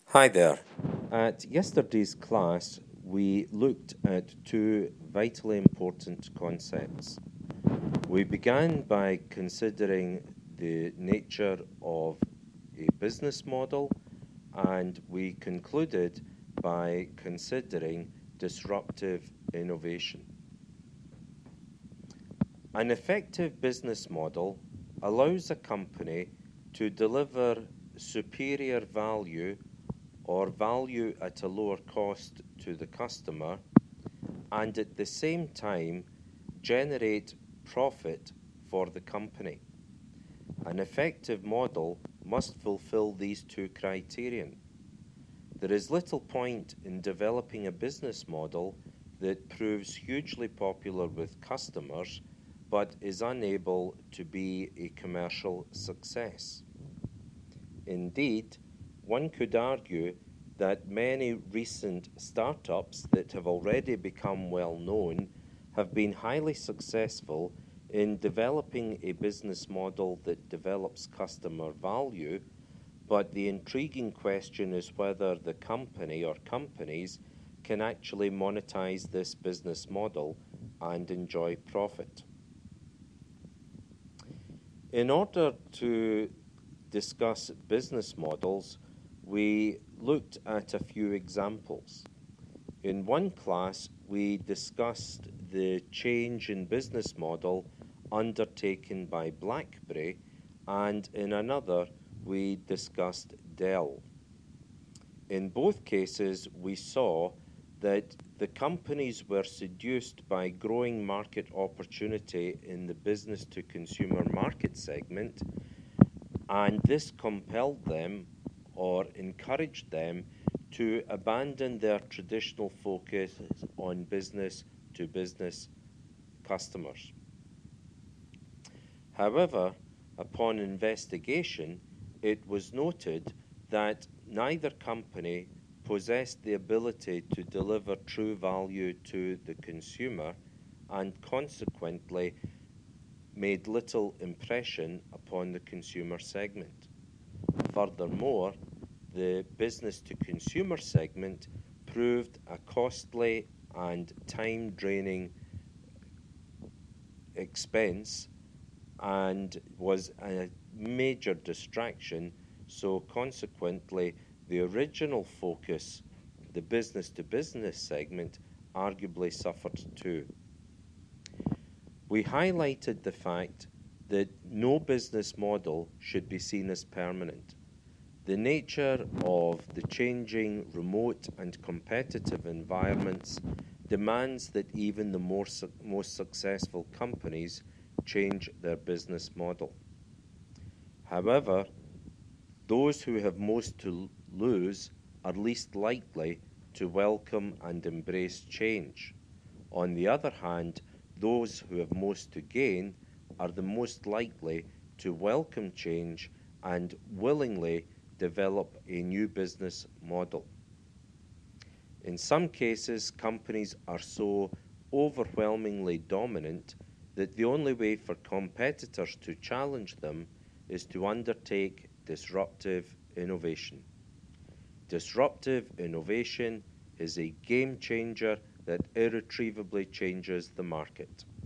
Hi there. At yesterday's class, we looked at two vitally important concepts. We began by considering the nature of a business model, and we concluded by considering disruptive innovation. An effective business model allows a company to deliver superior value or value at a lower cost to the customer, and at the same time generate profit for the company. An effective model must fulfill these two criterion. There is little point in developing a business model that proves hugely popular with customers but is unable to be a commercial success. Indeed, one could argue that many recent startups that have already become well known have been highly successful in developing a business model that develops customer value, but the intriguing question is whether the company or companies can actually monetize this business model and enjoy profit. In order to discuss business models, we looked at a few examples. In one class, we discussed the change in business model undertaken by BlackBerry, and in another, we discussed Dell. In both cases, we saw that the companies were seduced by growing market opportunity in the business-to-consumer market segment, and this compelled them or encouraged them to abandon their traditional focus on business-to-business customers. However, upon investigation, it was noted that neither company possessed the ability to deliver true value to the consumer and consequently made little impression upon the consumer segment. Furthermore, the business-to-consumer segment proved a costly and time-draining expense and was a major distraction, so consequently the original focus, the business-to-business segment, arguably suffered too. We highlighted the fact that no business model should be seen as permanent. The nature of the changing remote and competitive environments demands that even the most successful companies change their business model. However, those who have most to lose are least likely to welcome and embrace change. On the other hand, those who have most to gain are the most likely to welcome change and willingly develop a new business model. In some cases, companies are so overwhelmingly dominant that the only way for competitors to challenge them is to undertake disruptive innovation. Disruptive innovation is a game changer that irretrievably changes the market.